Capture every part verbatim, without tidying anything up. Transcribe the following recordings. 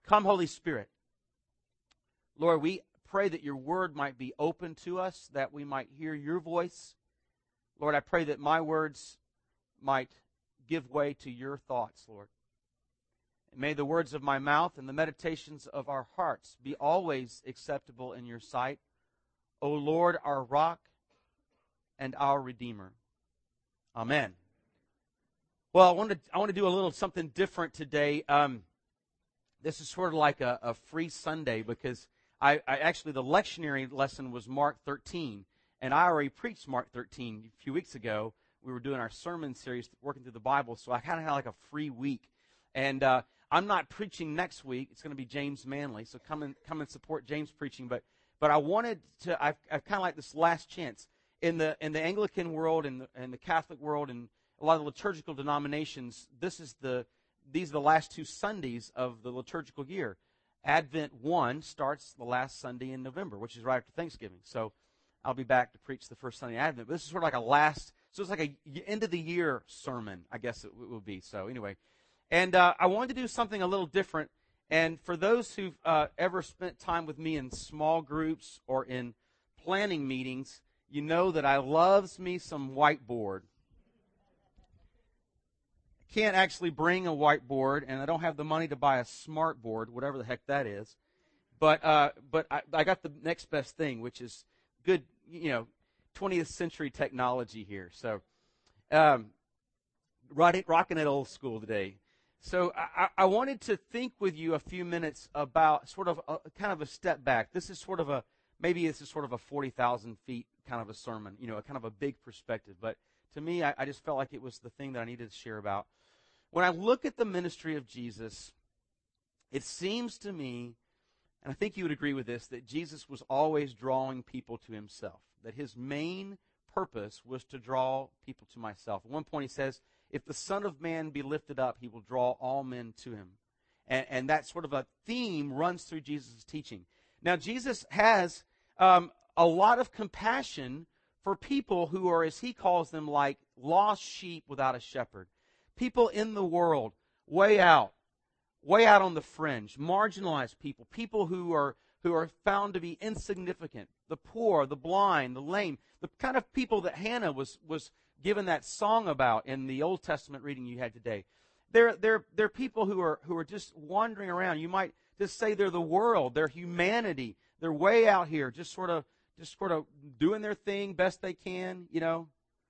Come, Holy Spirit. Lord, we pray that your word might be open to us, that we might hear your voice. Lord, I pray that my words might give way to your thoughts, Lord. And may the words of my mouth and the meditations of our hearts be always acceptable in your sight, O Lord, our rock and our Redeemer. Amen. Well, I want to I want to do a little something different today. Um, this is sort of like a, a free Sunday because I, I actually the lectionary lesson was Mark thirteen, and I already preached Mark thirteen a few weeks ago. We were doing our sermon series, working through the Bible, so I kind of had like a free week. And uh, I'm not preaching next week; it's going to be James Manley. So come and come and support James preaching. But but I wanted to. I've, I've kind of like this last chance in the in the Anglican world and the, and the Catholic world and a lot of liturgical denominations. This is the these are the last two Sundays of the liturgical year. Advent one starts the last Sunday in November, which is right after Thanksgiving. So I'll be back to preach the first Sunday of Advent. But this is sort of like a last, so it's like a end of the year sermon, I guess it will be. So anyway, and uh, I wanted to do something a little different. And for those who've uh, ever spent time with me in small groups or in planning meetings, you know that I loves me some whiteboard. Can't actually bring a whiteboard, and I don't have the money to buy a smart board, whatever the heck that is. But uh, but I, I got the next best thing, which is good, you know, twentieth century technology here. So, um, rocking it old school today. So I, I wanted to think with you a few minutes about sort of a, kind of a step back. This is sort of a maybe this is sort of a forty thousand feet kind of a sermon, you know, a kind of a big perspective. But to me, I, I just felt like it was the thing that I needed to share about. When I look at the ministry of Jesus, it seems to me, and I think you would agree with this, that Jesus was always drawing people to himself, that his main purpose was to draw people to myself. At one point he says, if the Son of Man be lifted up, he will draw all men to him. And, and that sort of a theme runs through Jesus' teaching. Now, Jesus has um, a lot of compassion for people who are, as he calls them, like lost sheep without a shepherd. People in the world, way out, way out on the fringe, marginalized people, people who are who are found to be insignificant, the poor, the blind, the lame, the kind of people that Hannah was was given that song about in the Old Testament reading you had today. They're they're they're people who are who are just wandering around. You might just say they're the world, they're humanity. They're way out here, just sort of just sort of doing their thing best they can, you know.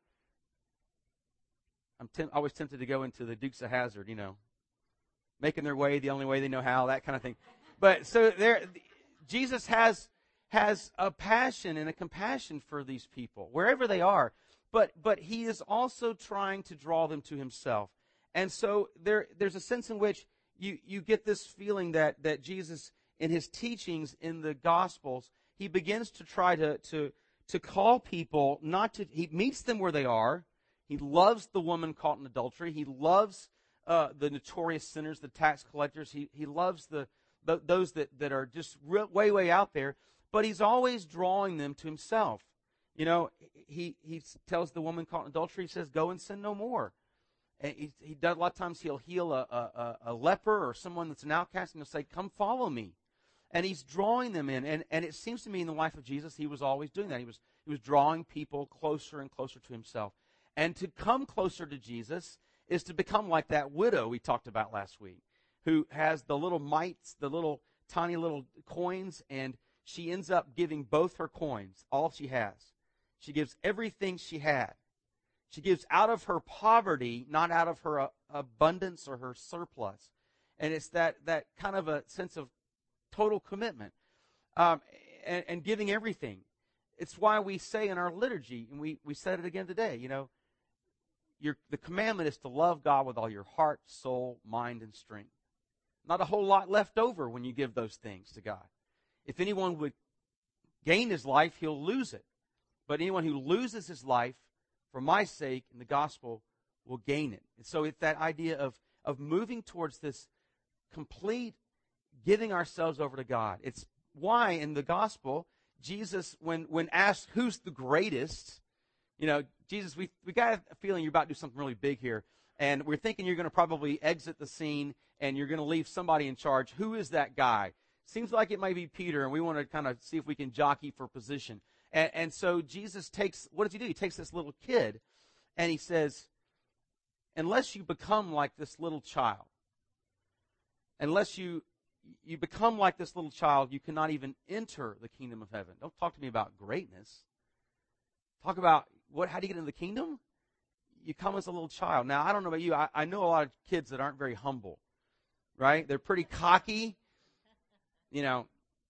I'm tem- always tempted to go into the Dukes of Hazzard, you know, making their way the only way they know how, that kind of thing. But so there, Jesus has has a passion and a compassion for these people, wherever they are. But but he is also trying to draw them to himself. And so there there's a sense in which you, you get this feeling that, that Jesus, in his teachings in the Gospels, he begins to try to, to, to call people not to, he meets them where they are. He loves the woman caught in adultery. He loves uh, the notorious sinners, the tax collectors. He he loves the, the those that, that are just re- way, way out there. But he's always drawing them to himself. You know, he, he tells the woman caught in adultery, he says, go and sin no more. And he, he does, a lot of times he'll heal a, a, a leper or someone that's an outcast, and he'll say, come follow me. And he's drawing them in. And, and it seems to me in the life of Jesus, he was always doing that. He was he was drawing people closer and closer to himself. And to come closer to Jesus is to become like that widow we talked about last week, who has the little mites, the little tiny little coins, and she ends up giving both her coins, all she has. She gives everything she had. She gives out of her poverty, not out of her uh, abundance or her surplus. And it's that, that kind of a sense of total commitment um, and, and giving everything. It's why we say in our liturgy, and we, we said it again today, you know, Your, the commandment is to love God with all your heart, soul, mind, and strength. Not a whole lot left over when you give those things to God. If anyone would gain his life, he'll lose it. But anyone who loses his life for my sake in the gospel will gain it. And so it's that idea of, of moving towards this complete giving ourselves over to God. It's why in the gospel, Jesus, when, when asked who's the greatest, you know, Jesus, we we got a feeling you're about to do something really big here. and we're thinking you're going to probably exit the scene and you're going to leave somebody in charge. Who is that guy? Seems like it might be Peter, and we want to kind of see if we can jockey for position. And, and so Jesus takes, what does he do? He takes this little kid, and he says, unless you become like this little child, unless you you become like this little child, you cannot even enter the kingdom of heaven. Don't talk to me about greatness. Talk about, what? How do you get into the kingdom? You come as a little child. Now, I don't know about you. I, I know a lot of kids that aren't very humble, right? They're pretty cocky. You know,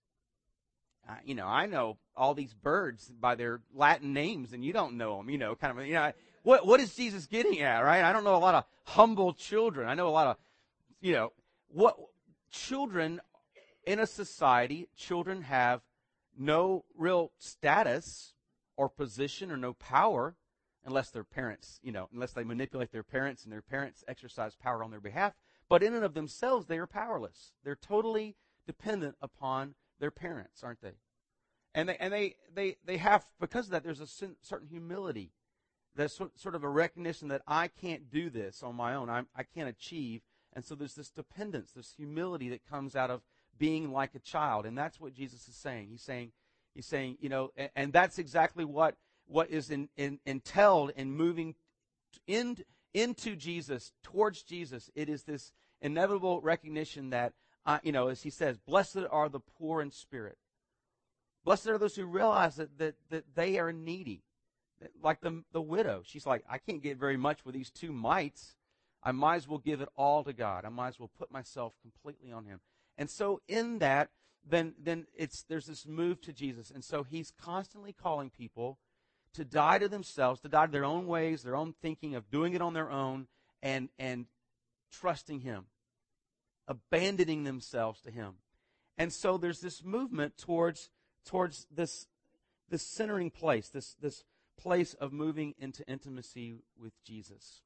uh, you know, I know all these birds by their Latin names, and you don't know them. You know, kind of. You know, what what is Jesus getting at, right? I don't know a lot of humble children. I know a lot of, you know, what children in a society. Children have no real status or position or no power unless their parents, you know, unless they manipulate their parents and their parents exercise power on their behalf. But in and of themselves, they are powerless. They're totally dependent upon their parents, aren't they? And they and they they, they have, because of that, there's a certain humility. There's sort of a recognition that I can't do this on my own. I'm, I can't achieve. And so there's this dependence, this humility that comes out of being like a child. And that's what Jesus is saying. He's saying, he's saying, you know, and, and that's exactly what, what is in, in, entailed in moving in, into Jesus, towards Jesus. It is this inevitable recognition that, uh, you know, as he says, blessed are the poor in spirit. Blessed are those who realize that, that, that they are needy. Like the, the widow. She's like, I can't get very much with these two mites. I might as well give it all to God. I might as well put myself completely on him. And so in that, then then it's there's this move to Jesus. And so he's constantly calling people to die to themselves, to die to their own ways, their own thinking of doing it on their own, and and trusting him, abandoning themselves to him. And so there's this movement towards towards this this centering place, this this place of moving into intimacy with Jesus.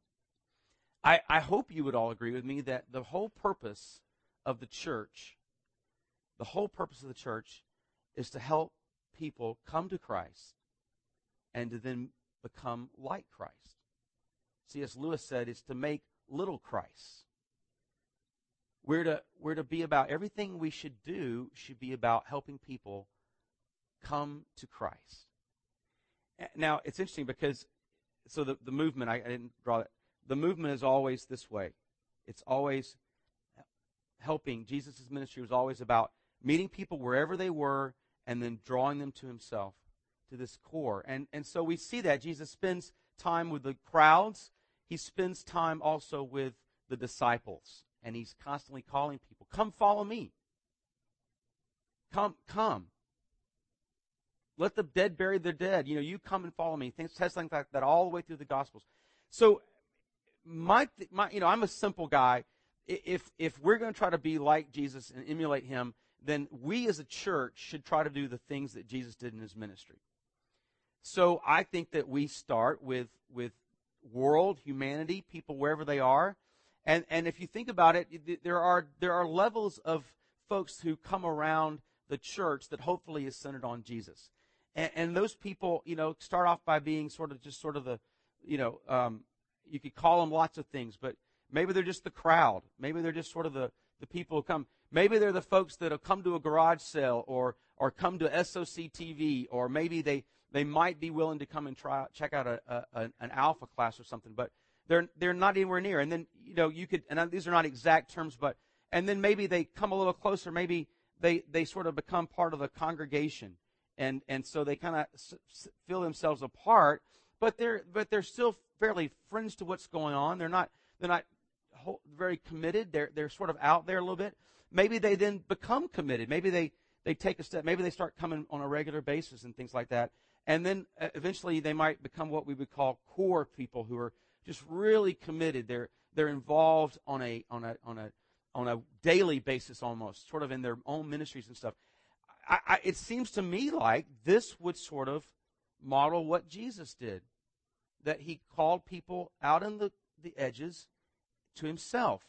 I, I hope you would all agree with me that the whole purpose of the church, the whole purpose of the church is to help people come to Christ and to then become like Christ. C S Lewis said it's to make little Christ. We're to, we're to be about, everything we should do should be about helping people come to Christ. Now, it's interesting because, so the, the movement, I, I didn't draw it, the movement is always this way. It's always helping. Jesus' ministry was always about meeting people wherever they were and then drawing them to himself, to this core. And, and so we see that Jesus spends time with the crowds. He spends time also with the disciples. And he's constantly calling people, come follow me. Come, come. Let the dead bury their dead. You know, you come and follow me. Things, says things like that all the way through the Gospels. So, my, my, you know, I'm a simple guy. If if we're going to try to be like Jesus and emulate him, then we as a church should try to do the things that Jesus did in his ministry. So I think that we start with with world, humanity, people wherever they are, and and if you think about it, there are there are levels of folks who come around the church that hopefully is centered on Jesus. And, and those people, you know, start off by being sort of just sort of the, you know, um, you could call them lots of things, but maybe they're just the crowd. Maybe they're just sort of the, the people who come. Maybe they're the folks that have come to a garage sale or or come to S O C T V, or maybe they, they might be willing to come and try check out a, a an alpha class or something, but they're they're not anywhere near. And then, you know, you could, and these are not exact terms, but and then maybe they come a little closer. Maybe they they sort of become part of the congregation. And and so they kind of s- s- feel themselves apart, but they're but they're still fairly fringe to what's going on. They're not they're not whole, very committed. They're they're sort of out there a little bit. Maybe they then become committed. Maybe they, they take a step. Maybe they start coming on a regular basis and things like that. And then uh, eventually they might become what we would call core people who are just really committed. They're they're involved on a on a on a on a daily basis almost, sort of in their own ministries and stuff. I, I, it seems to me like this would sort of model what Jesus did, that he called people out on the, the edges to himself.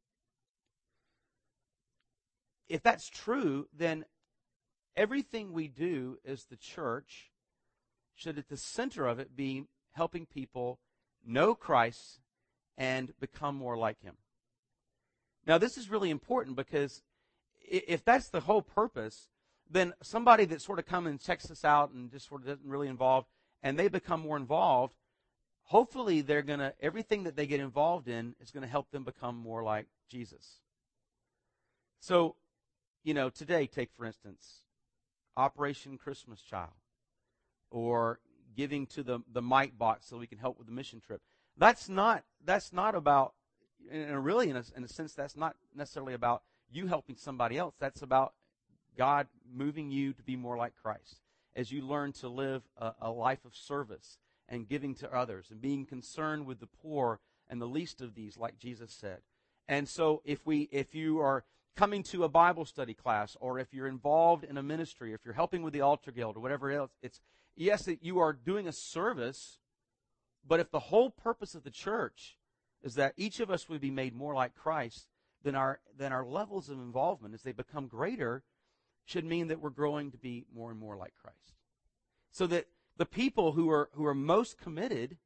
If that's true, then everything we do as the church should at the center of it be helping people know Christ and become more like him. Now, this is really important because if that's the whole purpose, then somebody that sort of comes and checks us out and just sort of doesn't really involve, and they become more involved, hopefully they're going to, everything that they get involved in is going to help them become more like Jesus. So, you know, today, take for instance, Operation Christmas Child, or giving to the, the Mite Box so we can help with the mission trip. That's not, that's not about, and really in a, in a sense, that's not necessarily about you helping somebody else. That's about God moving you to be more like Christ as you learn to live a, a life of service and giving to others and being concerned with the poor and the least of these, like Jesus said. And so if we, if you are coming to a Bible study class, or if you're involved in a ministry, if you're helping with the Altar Guild or whatever else, it's, yes, that you are doing a service, but if the whole purpose of the church is that each of us would be made more like Christ, then our, then our levels of involvement as they become greater should mean that we're growing to be more and more like Christ. So that the people who are, who are most committed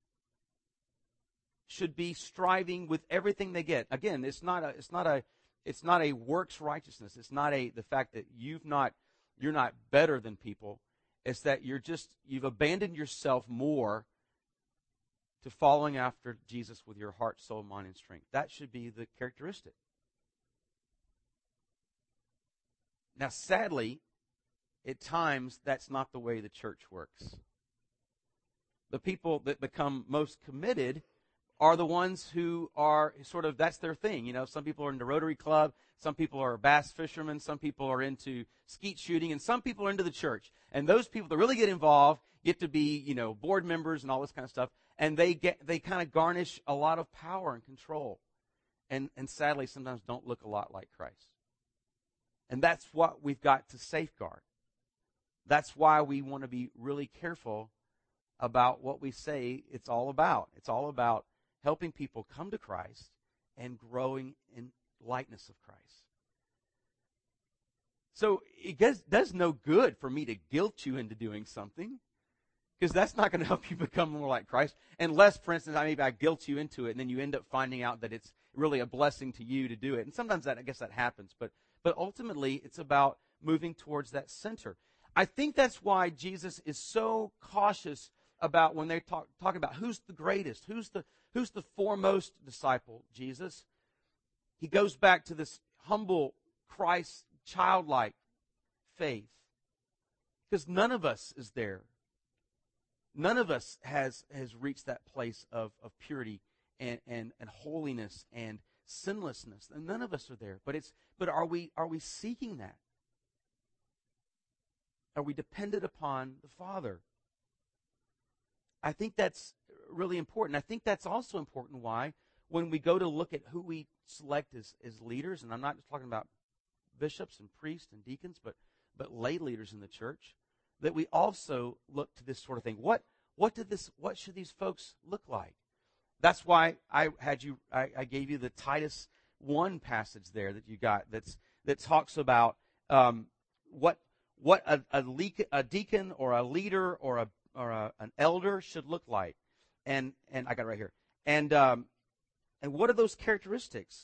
should be striving with everything they get. Again, it's not a, it's not a, it's not a works righteousness. It's not a, the fact that you've not, you're not better than people. It's that you're just, you've abandoned yourself more to following after Jesus with your heart, soul, mind, and strength. That should be the characteristic. Now, sadly, at times, that's not the way the church works. The people that become most committed are the ones who are sort of, that's their thing. You know, some people are into Rotary Club, some people are bass fishermen, some people are into skeet shooting, and some people are into the church. And those people that really get involved get to be, you know, board members and all this kind of stuff, and they get, they kind of garnish a lot of power and control. And, and sadly, sometimes don't look a lot like Christ. And that's what we've got to safeguard. That's why we want to be really careful about what we say it's all about. It's all about helping people come to Christ and growing in likeness of Christ. So it does, does no good for me to guilt you into doing something, because that's not going to help you become more like Christ. Unless, for instance, I maybe I guilt you into it, and then you end up finding out that it's really a blessing to you to do it. And sometimes that, I guess that happens. But but ultimately, it's about moving towards that center. I think that's why Jesus is so cautious about when they talk talking about who's the greatest, who's the who's the foremost disciple, Jesus. He goes back to this humble Christ, childlike faith. Because none of us is there. None of us has, has reached that place of, of purity and, and, and holiness and sinlessness. And none of us are there. But it's but are we are we seeking that? Are we dependent upon the Father? I think that's really important. I think that's also important why when we go to look at who we select as, as leaders, and I'm not just talking about bishops and priests and deacons, but, but lay leaders in the church, that we also look to this sort of thing. What what did this what should these folks look like? That's why I had you I, I gave you the Titus one passage there that you got that's that talks about um, what what a, a, le- a deacon or a leader or a or a, an elder should look like. And and I got it right here. And um, and what are those characteristics?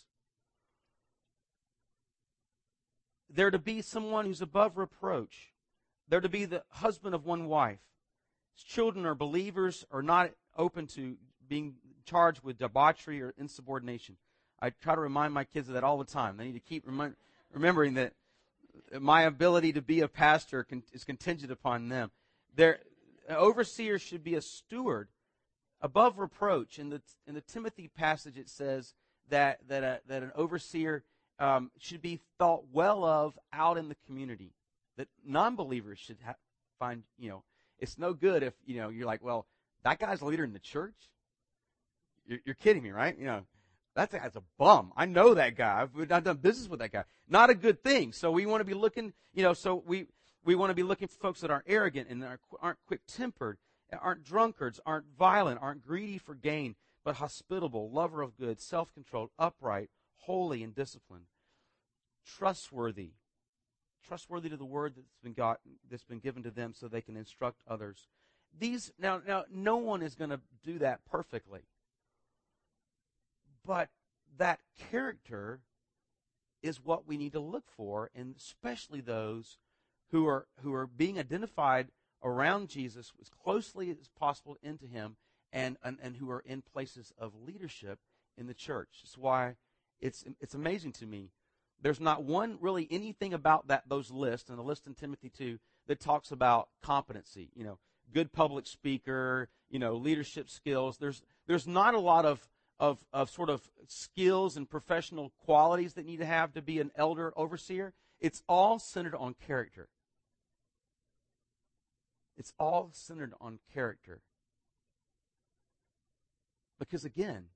They're to be someone who's above reproach. They're to be the husband of one wife. His children are believers, are not open to being charged with debauchery or insubordination. I try to remind my kids of that all the time. They need to keep remi- remembering that my ability to be a pastor con- is contingent upon them. Their overseer should be a steward above reproach. In the in the Timothy passage, it says that that a, that an overseer um, should be thought well of out in the community. That non-believers should ha- find, you know, it's no good if, you know, you're like, well, that guy's a leader in the church? You're, you're kidding me, right? You know, that's a, that's a bum. I know that guy. I've, I've done business with that guy. Not a good thing. So we want to be looking, you know, so we, we want to be looking for folks that aren't arrogant and aren't, aren't quick-tempered, aren't drunkards, aren't violent, aren't greedy for gain, but hospitable, lover of good, self-controlled, upright, holy, and disciplined, trustworthy. Trustworthy to the word that's been got, that's been given to them, so they can instruct others. These now, now, no one is going to do that perfectly. but that character is what we need to look for, and especially those who are who are being identified around Jesus as closely as possible into him, and, and, and who are in places of leadership in the church. That's why it's it's amazing to me. There's not one really anything about that those lists, and the list in Timothy two, that talks about competency. You know, good public speaker, you know, leadership skills. There's there's not a lot of of of sort of skills and professional qualities that need to have to be an elder overseer. It's all centered on character. It's all centered on character. Because again,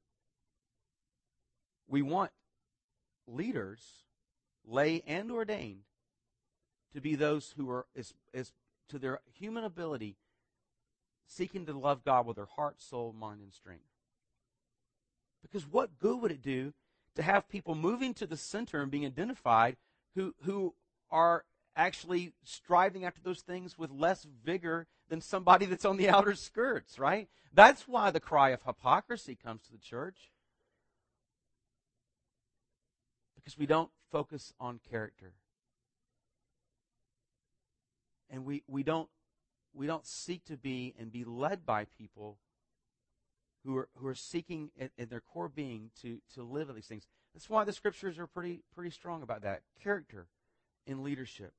we want leaders, lay and ordained, to be those who are, as, as to their human ability, seeking to love God with their heart, soul, mind, and strength. Because what good would it do to have people moving to the center and being identified who who are actually striving after those things with less vigor than somebody that's on the outer skirts, right? That's why the cry of hypocrisy comes to the church. Because we don't focus on character. And we, we don't we don't seek to be and be led by people who are who are seeking in, in their core being to, to live these things. That's why the scriptures are pretty pretty strong about that. Character in leadership.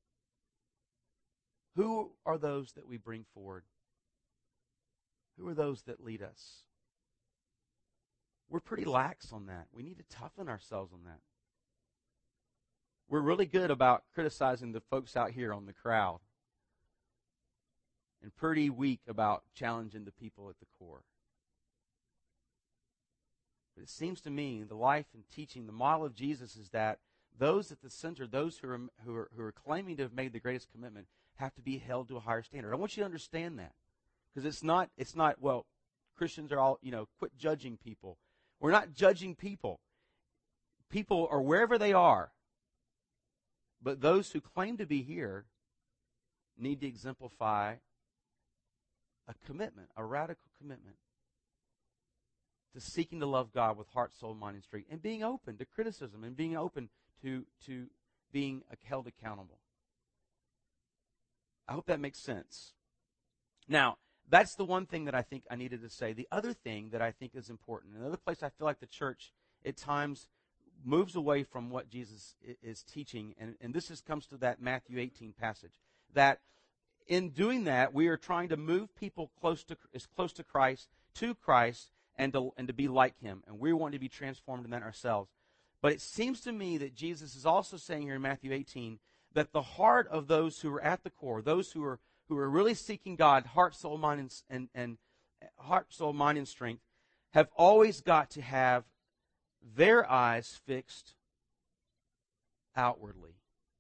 Who are those that we bring forward? Who are those that lead us? We're pretty lax on that. We need to toughen ourselves on that. We're really good about criticizing the folks out here on the crowd, and pretty weak about challenging the people at the core. But it seems to me the life and teaching, the model of Jesus is that those at the center, those who are, who are, who are claiming to have made the greatest commitment, have to be held to a higher standard. I want you to understand that. Because it's not, it's not, well, Christians are all, you know, quit judging people. We're not judging people. People are wherever they are. But those who claim to be here need to exemplify a commitment, a radical commitment to seeking to love God with heart, soul, mind, and strength, and being open to criticism and being open to, to being held accountable. I hope that makes sense. Now, that's the one thing that I think I needed to say. The other thing that I think is important, another place I feel like the church at times moves away from what Jesus is teaching, and, and this is, comes to that Matthew eighteen passage, that in doing that, we are trying to move people close to as close to Christ, to Christ, and to, and to be like Him, and we want to be transformed in that ourselves. But it seems to me that Jesus is also saying here in Matthew eighteen that the heart of those who are at the core, those who are who are really seeking God, heart, soul, mind, and, and, and heart, soul, mind, and strength, have always got to have their eyes fixed outwardly.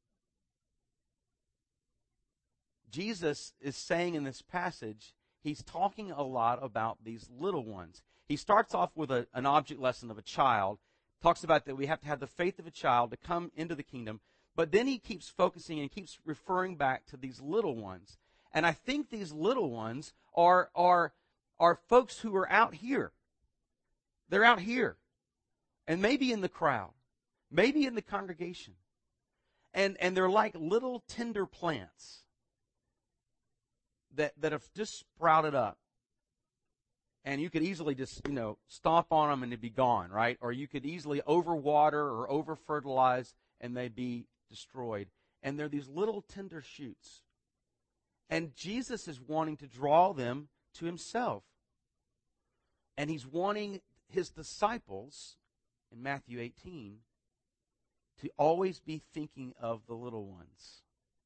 Jesus is saying in this passage, he's talking a lot about these little ones. He starts off with a, an object lesson of a child, talks about that we have to have the faith of a child to come into the kingdom, but then he keeps focusing and keeps referring back to these little ones. And I think these little ones are, are, are folks who are out here. They're out here. And maybe in the crowd. Maybe in the congregation. And, and they're like little tender plants that, that have just sprouted up. And you could easily just, you know, stomp on them and they'd be gone, right? Or you could easily overwater or over-fertilize and they'd be destroyed. And they're these little tender shoots. And Jesus is wanting to draw them to himself. And he's wanting his disciples, in Matthew eighteen, to always be thinking of the little ones.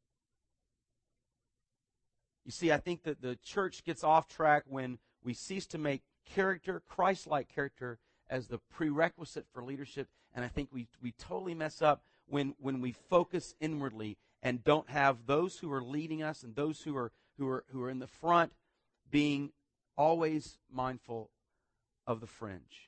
You see, I think that the church gets off track when we cease to make character, Christ-like character, as the prerequisite for leadership. And I think we, we totally mess up when, when we focus inwardly and don't have those who are leading us and those who are who are who are in the front being always mindful of the fringe.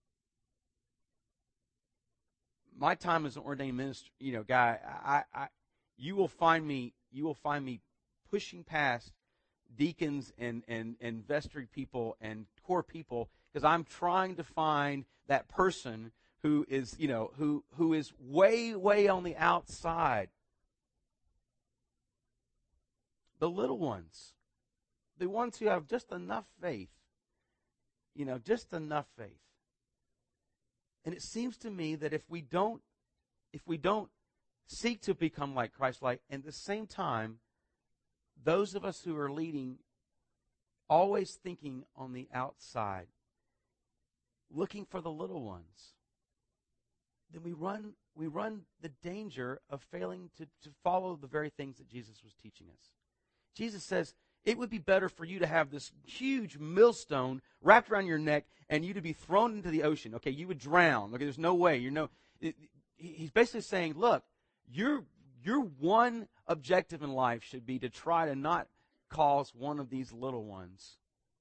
My time as an ordained minister, you know, guy, I, I, you will find me, you will find me pushing past deacons and and and vestry people and core people because I'm trying to find that person who is, you know, who who is way, way on the outside. The little ones, the ones who have just enough faith, you know, just enough faith. And it seems to me that if we don't, if we don't seek to become like Christ-like, and at the same time, those of us who are leading, always thinking on the outside, looking for the little ones, then we run we run the danger of failing to, to follow the very things that Jesus was teaching us. Jesus says, it would be better for you to have this huge millstone wrapped around your neck and you to be thrown into the ocean. Okay, you would drown. Okay, there's no way. You know, it, he's basically saying, look, your your one objective in life should be to try to not cause one of these little ones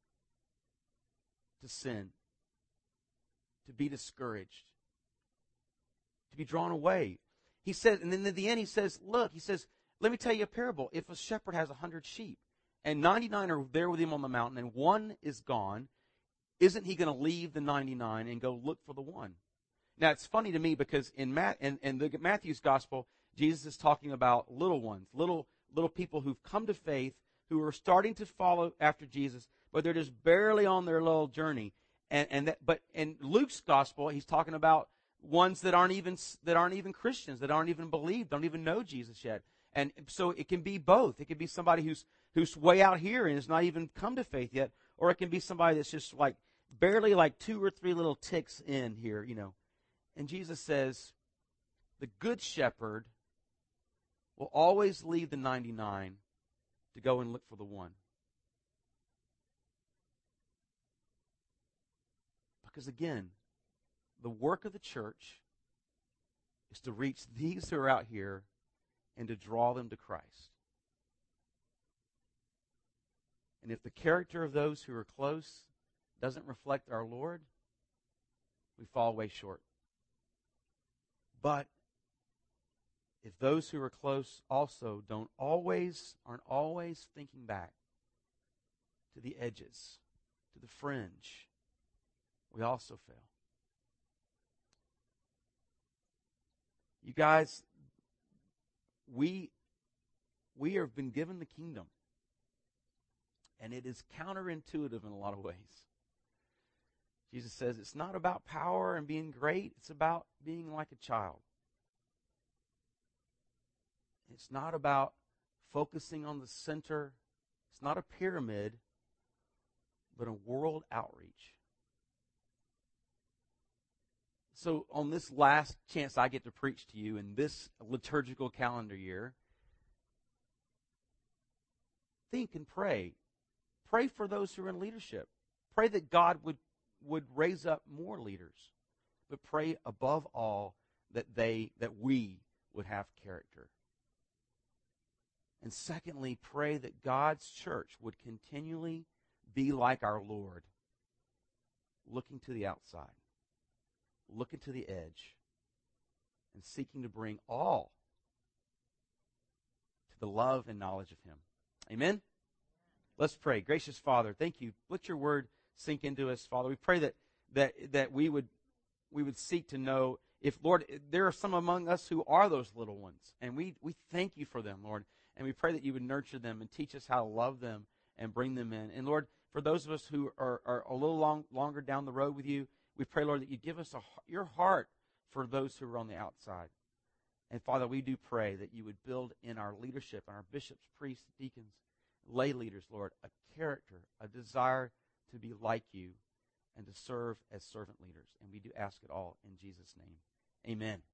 to sin, to be discouraged, to be drawn away. He says, and then at the end he says, look, he says, let me tell you a parable. If a shepherd has a hundred sheep and ninety-nine are there with him on the mountain and one is gone, isn't he going to leave the ninety-nine and go look for the one? Now, it's funny to me because in, Matt, in, in the Matthew's gospel, Jesus is talking about little ones, little, little people who've come to faith, who are starting to follow after Jesus, but they're just barely on their little journey. And, and that, but in Luke's gospel, he's talking about ones that aren't even that aren't even Christians, that aren't even believed, don't even know Jesus yet. And so it can be both. It can be somebody who's who's way out here and has not even come to faith yet, or it can be somebody that's just like barely like two or three little ticks in here, you know. And Jesus says, the good shepherd will always leave the ninety-nine to go and look for the one. Because again, the work of the church is to reach these who are out here and to draw them to Christ. And if the character of those who are close doesn't reflect our Lord, we fall way short. But if those who are close also don't always, aren't always thinking back to the edges, to the fringe, we also fail. You guys, we we have been given the kingdom, and it is counterintuitive in a lot of ways. Jesus says it's not about power and being great, it's about being like a child. It's not about focusing on the center. It's not a pyramid, but a world outreach. So on this last chance I get to preach to you in this liturgical calendar year, think and pray. Pray for those who are in leadership. Pray that God would, would raise up more leaders. But pray above all that they that we would have character. And secondly, pray that God's church would continually be like our Lord, looking to the outside, looking to the edge, and seeking to bring all to the love and knowledge of Him. Amen? Let's pray. Gracious Father, thank you. Let your word sink into us, Father. We pray that that that we would we would seek to know if, Lord, there are some among us who are those little ones, and we, we thank you for them, Lord. And we pray that you would nurture them and teach us how to love them and bring them in. And Lord, for those of us who are, are a little long, longer down the road with you, we pray, Lord, that you give us a, your heart for those who are on the outside. And Father, we do pray that you would build in our leadership, and our bishops, priests, deacons, lay leaders, Lord, a character, a desire to be like you and to serve as servant leaders. And we do ask it all in Jesus' name. Amen.